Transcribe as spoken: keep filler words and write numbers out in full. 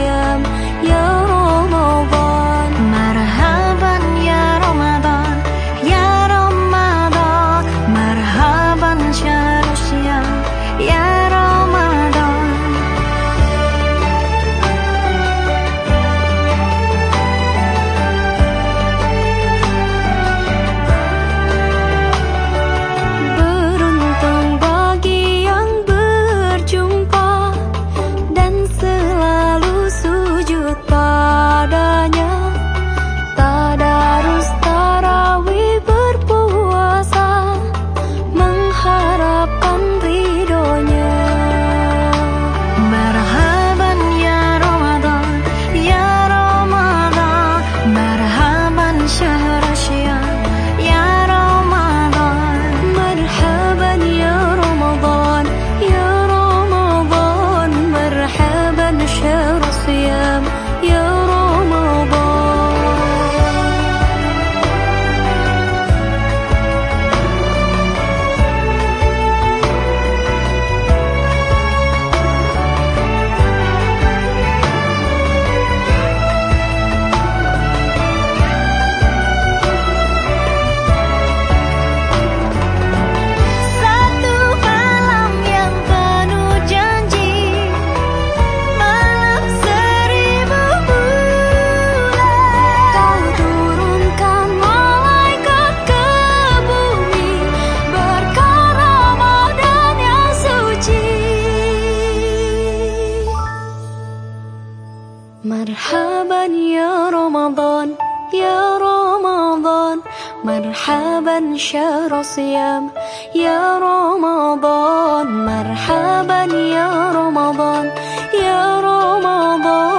siyam ya Ramadan. Marhaban ya Ramadan, ya Ramadan. Marhaban syahrul siyam ya Ramadan. Beruntung bagi yang berjumpa dan selalu sujud padanya. Tadarus tarawih berpuasa mengharapkan ridhonya. Marhaban ya Ramadan, ya Ramadan. Marhaban syahrul siyam ya Ramadan. Marhaban ya Ramadan, ya Ramadan. Marhaban syahrul siyam ya Ramadan. Satu malam yang penuh janji, malam seribu bulan. Kau turunkan malaikat ke bumi, berkah Ramadan yang suci. Marhaban ya Ramadan, ya Ramadan. Marhaban syahrul siyam ya Ramadan. Marhaban ya Ramadan, ya Ramadan.